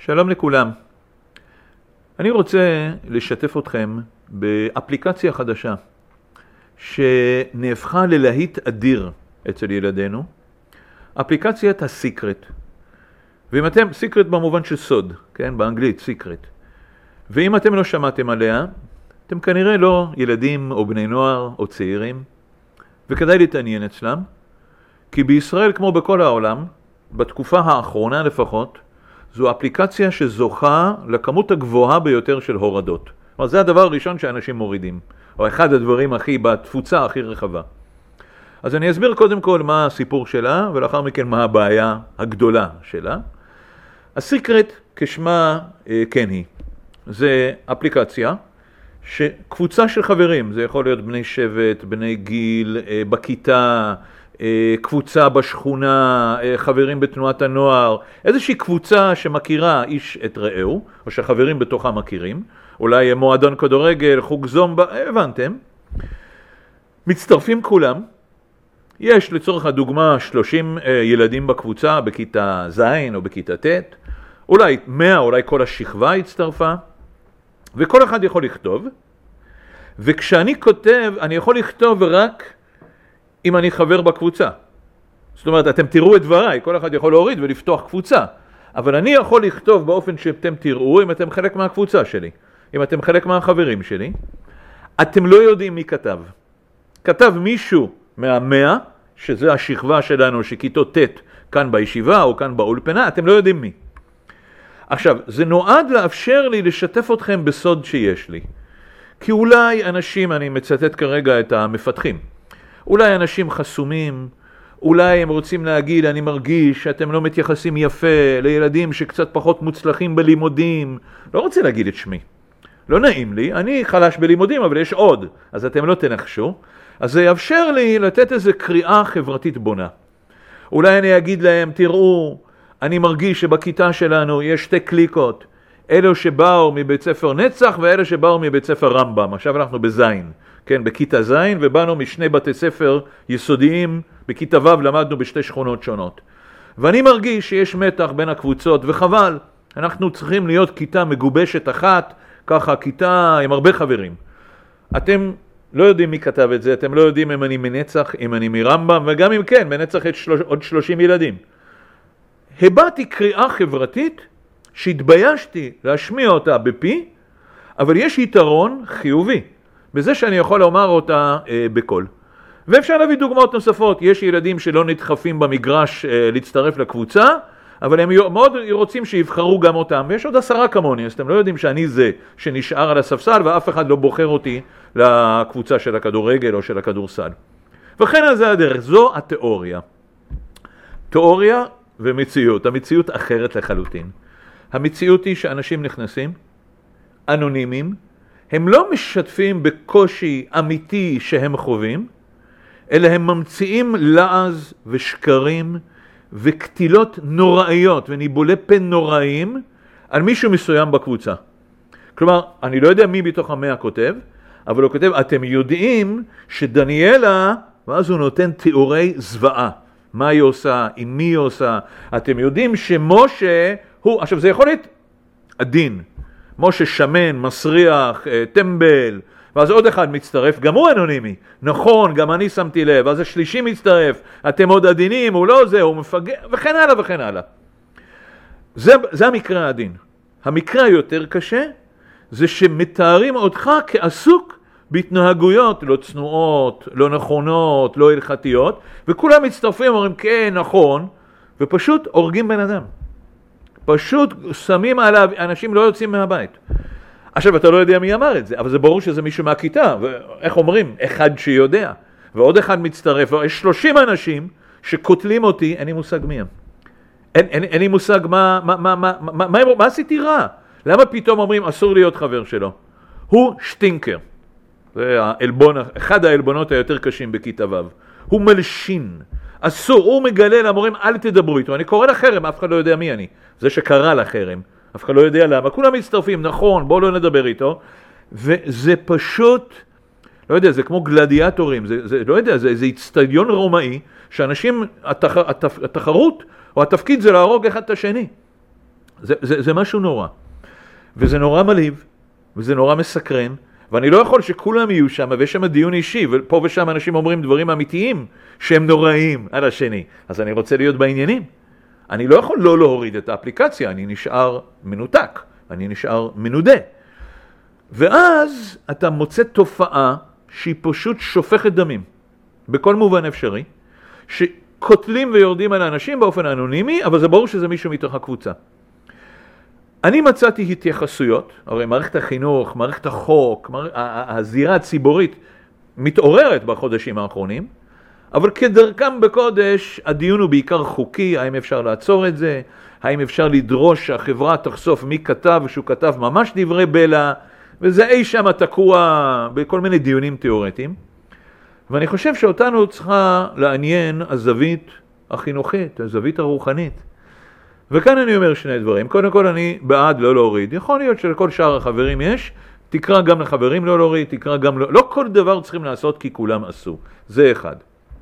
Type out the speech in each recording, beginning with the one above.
שלום לכולם. אני רוצה לשתף אתכם באפליקציה חדשה שנהפכה ללהיט אדיר אצל ילדינו, אפליקציית הסיקרט. ואם אתם, סיקרט במובן של סוד, כן? באנגלית סיקרט. ואם אתם לא שמעתם עליה, אתם כנראה לא ילדים או בני נוער או צעירים, וכדאי להתעניין אצלם, כי בישראל כמו בכל העולם, בתקופה האחרונה לפחות, זו אפליקציה שזוכה לכמות הגבוהה ביותר של הורדות. כלומר, זה הדבר הראשון שאנשים מורידים, או אחד הדברים בתפוצה הכי רחבה. אז אני אסביר קודם כל מה הסיפור שלה, ולאחר מכן מה הבעיה הגדולה שלה. הסיקרט כשמה כן היא. זה אפליקציה שקבוצה של חברים, זה יכול להיות בני שבט, בני גיל, בכיתה, קבוצה בשכונה, חברים בתנועת הנוער, איזושהי קבוצה שמכירה איש את רעהו, או שחברים בתוכה מכירים, אולי מועדון כדורגל, חוג זומבה, הבנתם? מצטרפים כולם, יש לצורך הדוגמה 30 ילדים בקבוצה, בכיתה ז' או בכיתה ט', אולי 100, אולי כל השכבה הצטרפה, וכל אחד יכול לכתוב, וכשאני כותב, אני יכול לכתוב רק אם אני חבר בקבוצה. זאת אומרת, אתם תראו את דבריי, כל אחד יכול להוריד ולפתוח קבוצה, אבל אני יכול לכתוב באופן שאתם תראו אם אתם חלק מהקבוצה שלי, אם אתם חלק מהחברים שלי. אתם לא יודעים מי כתב. כתב מישהו מה100, שזה השכבה שלנו שכיתות ט' כאן בישיבה או כאן באולפנה, אתם לא יודעים מי. עכשיו, זה נועד לאפשר לי לשתף אתכם בסוד שיש לי. כי אולי אנשים, אני מצטט כרגע את המפתחים, אולי אנשים חסומים, אולי הם רוצים להגיד, אני מרגיש שאתם לא מתייחסים יפה לילדים שקצת פחות מוצלחים בלימודים. לא רוצה להגיד את שמי. לא נעים לי, אני חלש בלימודים, אבל יש עוד, אז אתם לא תנחשו. אז זה יאפשר לי לתת איזו קריאה חברתית בונה. אולי אני אגיד להם, תראו, אני מרגיש שבכיתה שלנו יש 2 קליקות, אלו שבאו מבית ספר נצח ואלו שבאו מבית ספר רמב"ם. עכשיו אנחנו בזין, כן, בכיתה זין, ובאנו משני בתי ספר יסודיים, בכיתה ו' למדנו בשתי שכונות שונות. ואני מרגיש שיש מתח בין הקבוצות, וחבל, אנחנו צריכים להיות כיתה מגובשת אחת, ככה כיתה עם הרבה חברים. אתם לא יודעים מי כתב את זה, אתם לא יודעים אם אני מנצח, אם אני מרמב"ם, וגם אם כן, מנצח את עוד 30 ילדים. הבאתי קריאה חברתית שהתביישתי להשמיע אותה בפי, אבל יש יתרון חיובי בזה שאני יכול לומר אותה בקול. ואפשר להביא דוגמאות נוספות. יש ילדים שלא נדחפים במגרש להצטרף לקבוצה, אבל הם מאוד רוצים שיבחרו גם אותם. ויש עוד 10 כמוני, אז אתם לא יודעים שאני זה שנשאר על הספסל ואף אחד לא בוחר אותי לקבוצה של הכדורגל או של הכדורסל. וכן על זה הדרך, זו התיאוריה. תיאוריה ומציאות. המציאות אחרת לחלוטין. המציאות היא שאנשים נכנסים, אנונימיים, הם לא משתפים בקושי אמיתי שהם חווים, אלא הם ממציאים לעז ושקרים וכתילות נוראיות וניבולי פן נוראים על מישהו מסוים בקבוצה. כלומר, אני לא יודע מי בתוך 100 כותב, אבל הוא כותב, אתם יודעים שדניאלה, ואז הוא נותן תיאורי זוועה. מה היא עושה, עם מי היא עושה. אתם יודעים שמשה הוא, עכשיו זה יכול להיות עדין. משה שמן, מסריח, טמבל, ואז עוד אחד מצטרף, גם הוא אנונימי. נכון, גם אני שמתי לב, אז השלישי מצטרף, אתם עוד עדינים, הוא לא זה, הוא מפגר, וכן הלאה וכן הלאה. זה המקרה העדין. המקרה היותר קשה, זה שמתארים אותך כעסוק בהתנהגויות לא צנועות, לא נכונות, לא הלכתיות, וכולם מצטרפים ואומרים, כן, נכון, ופשוט הורגים בן אדם. פשוט שמים עליו, אנשים לא יוצאים מהבית. עכשיו, אתה לא יודע מי אמר את זה, אבל זה ברור שזה מישהו מהכיתה, ואיך אומרים? אחד שיודע, ועוד אחד מצטרף, ויש 30 אנשים שקוטלים אותי, אין לי מושג מי הם. אין לי מושג מה עשיתי רע? למה פתאום אומרים, אסור להיות חבר שלו? הוא שטינקר. זה אחד האלבונות היותר קשים בכיתה ו'. הוא מלשין. אסור, הוא מגלה למורים, אל תדברו איתו. אני קורא לחרם, אף אחד לא יודע מי אני. זה שקרא לחרם. אף אחד לא יודע למה. כולם מצטרפים, נכון, בואו לא נדבר איתו. וזה פשוט, לא יודע, זה כמו גלדיאטורים. זה לא יודע, זה אצטדיון רומאי, שאנשים, התחרות או התפקיד זה להרוג אחד את השני. זה משהו נורא. וזה נורא מלהיב, וזה נורא מסקרן, ואני לא יכול שכולם יהיו שם, ויש שם דיון אישי, ופה ושם אנשים אומרים דברים אמיתיים, שהם נוראים על השני. אז אני רוצה להיות בעניינים. אני לא יכול לא להוריד את האפליקציה, אני נשאר מנותק, אני נשאר מנודה. ואז אתה מוצא תופעה שהיא פשוט שופכת דמים, בכל מובן אפשרי, שקוטלים ויורדים על האנשים באופן אנונימי, אבל זה ברור שזה מישהו מתוך הקבוצה. אני מצאתי התייחסויות, הרי מערכת החינוך, מערכת החוק, הזירה הציבורית מתעוררת בחודשים האחרונים, אבל כדרכם בקודש, הדיון הוא בעיקר חוקי, האם אפשר לעצור את זה, האם אפשר לדרוש שהחברה תחשוף מי כתב, שהוא כתב ממש דברי בלע, וזה אי שם תקוע בכל מיני דיונים תיאורטיים. ואני חושב שאותנו צריכה לעניין הזווית החינוכית, הזווית הרוחנית. וכאן אני אומר שני דברים. קודם כל אני בעד לא להוריד. יכול להיות שלכל שאר החברים יש, תקרא גם לחברים לא להוריד, תקרא גם לא כל דבר צריכים לעשות כי כולם עשו. זה אחד.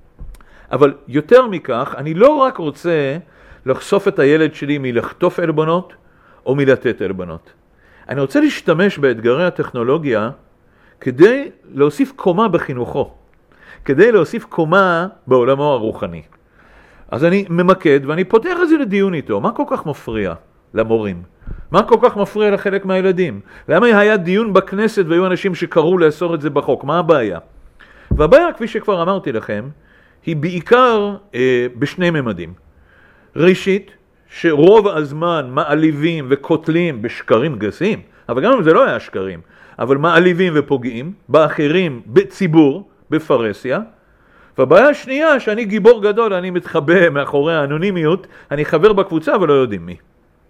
אבל יותר מכך, אני לא רק רוצה לחשוף את הילד שלי מלחטוף עלבונות או מלתת עלבונות. אני רוצה להשתמש באתגרי הטכנולוגיה כדי להוסיף קומה בחינוכו, כדי להוסיף קומה בעולמו הרוחני. אז אני ממקד ואני פותח את זה לדיון איתו. מה כל כך מפריע למורים? מה כל כך מפריע לחלק מהילדים? למה היה דיון בכנסת והיו אנשים שקראו לאסור את זה בחוק? מה הבעיה? והבעיה, כפי שכבר אמרתי לכם, היא בעיקר בשני ממדים. ראשית, שרוב הזמן מעליבים וקוטלים בשקרים גסים, אבל גם אם זה לא היה שקרים, אבל מעליבים ופוגעים באחרים, בציבור, בפרסיה. והבעיה השנייה, שאני גיבור גדול, אני מתחבא מאחורי האנונימיות, אני חבר בקבוצה אבל לא יודעים מי.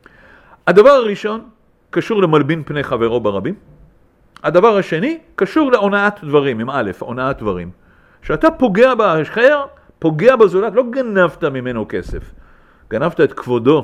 הדבר הראשון קשור למלבין פני חברו ברבים. הדבר השני קשור להונאת דברים, עם א', הונאת דברים. שאתה פוגע באחר, פוגע בזולת, לא גנבת ממנו כסף. גנבת את כבודו,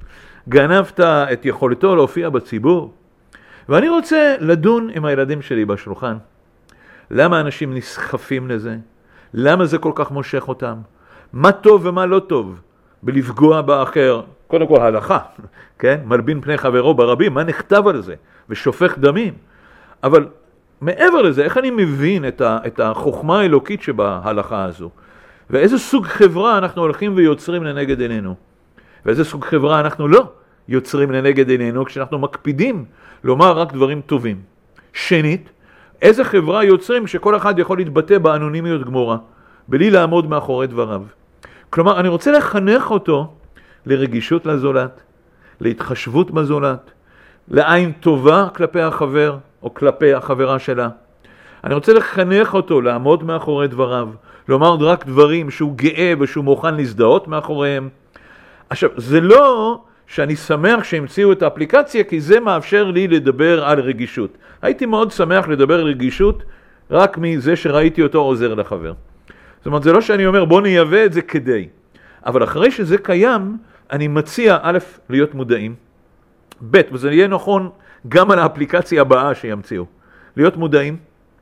גנבת את יכולתו להופיע בציבור. ואני רוצה לדון עם הילדים שלי בשולחן. למה אנשים נסחפים לזה? למה זה כל כך מושך אותם? מה טוב ומה לא טוב בלפגוע באחר? קודם כל הלכה, כן? מלבין פני חברו ברבים, מה נכתב על זה? ושופך דמים. אבל מעבר לזה, איך אני מבין את החוכמה האלוקית שבהלכה הזו? ואיזה סוג חברה אנחנו הולכים ויוצרים לנגד עינינו? ואיזה סוג חברה אנחנו לא יוצרים לנגד עינינו כשאנחנו מקפידים לומר רק דברים טובים? שנית, איזה חברה יוצרים שכל אחד יכול להתבטא באנונימיות גמורה, בלי לעמוד מאחורי דבריו? כלומר, אני רוצה לחנך אותו לרגישות לזולת, להתחשבות בזולת, לעין טובה כלפי החבר או כלפי החברה שלה. אני רוצה לחנך אותו לעמוד מאחורי דבריו, לומר רק דברים שהוא גאה ושהוא מוכן להזדהות מאחוריהם. עכשיו, זה לא שאני שמח שהמציאו את האפליקציה, כי זה מאפשר לי לדבר על רגישות. הייתי מאוד שמח לדבר על רגישות רק מזה שראיתי אותו עוזר לחבר. זאת אומרת, זה לא שאני אומר בוא נייבא את זה כדי. אבל אחרי שזה קיים, אני מציע א', להיות מודעים. ב', וזה יהיה נכון גם על האפליקציה הבאה שימציאו. להיות מודעים,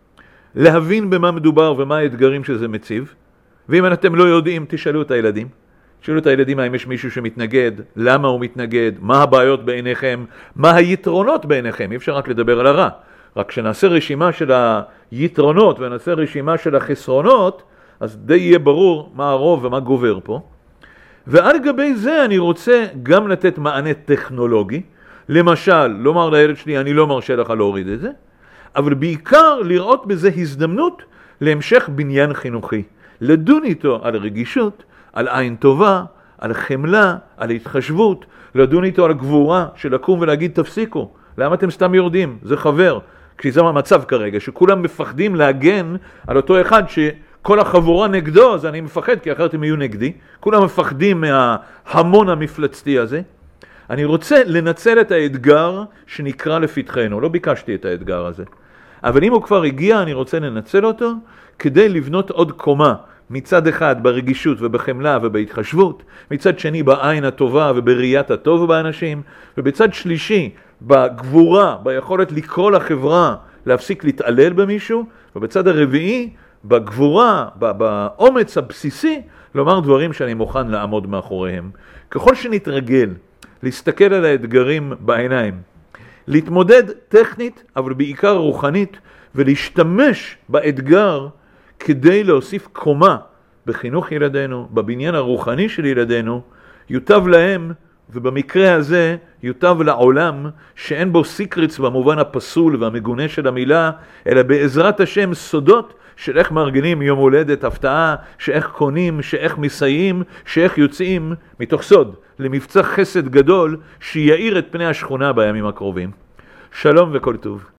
להבין במה מדובר ומה האתגרים שזה מציב. ואם אתם לא יודעים, תשאלו את הילדים. תשאלו את הילדים האם יש מישהו שמתנגד, למה הוא מתנגד, מה הבעיות בעיניכם, מה היתרונות בעיניכם. אי אפשר רק לדבר על הרע. רק כשנעשה רשימה של היתרונות ונעשה רשימה של החסרונות, אז די יהיה ברור מה הרוב ומה גובר פה. ועל גבי זה אני רוצה גם לתת מענה טכנולוגי. למשל, לומר לילד שלי, אני לא מרשה לך להוריד את זה, אבל בעיקר לראות בזה הזדמנות להמשך בניין חינוכי. לדון איתו על רגישות, על עין טובה, על חמלה, על התחשבות, לדון איתו על גבורה של לקום ולהגיד תפסיקו. למה אתם סתם יורדים? זה חבר. כשזה המצב כרגע, שכולם מפחדים להגן על אותו אחד שכל החבורה נגדו, אז אני מפחד כי אחרת הם יהיו נגדי. כולם מפחדים מההמון המפלצתי הזה. אני רוצה לנצל את האתגר שנקרא לפתחנו. לא ביקשתי את האתגר הזה. אבל אם הוא כבר הגיע, אני רוצה לנצל אותו כדי לבנות עוד קומה. מצד אחד ברגישות ובחמלה ובהתחשבות, מצד שני בעין הטובה ובראיית הטוב באנשים, ובצד שלישי בגבורה, ביכולת לקרוא לחברה להפסיק להתעלל במישהו, ובצד הרביעי בגבורה, באומץ הבסיסי, לומר דברים שאני מוכן לעמוד מאחוריהם. ככל שנתרגל להסתכל על האתגרים בעיניים, להתמודד טכנית, אבל בעיקר רוחנית, ולהשתמש באתגר כדי להוסיף קומה בחינוך ילדינו, בבניין הרוחני של ילדינו, יוטב להם, ובמקרה הזה יוטב לעולם, שאין בו סיקרץ במובן הפסול והמגונה של המילה, אלא בעזרת השם סודות של איך מארגנים יום הולדת, הפתעה, שאיך קונים, שאיך מסייעים, שאיך יוצאים מתוך סוד למבצע חסד גדול שיעיר את פני השכונה בימים הקרובים. שלום וכל טוב.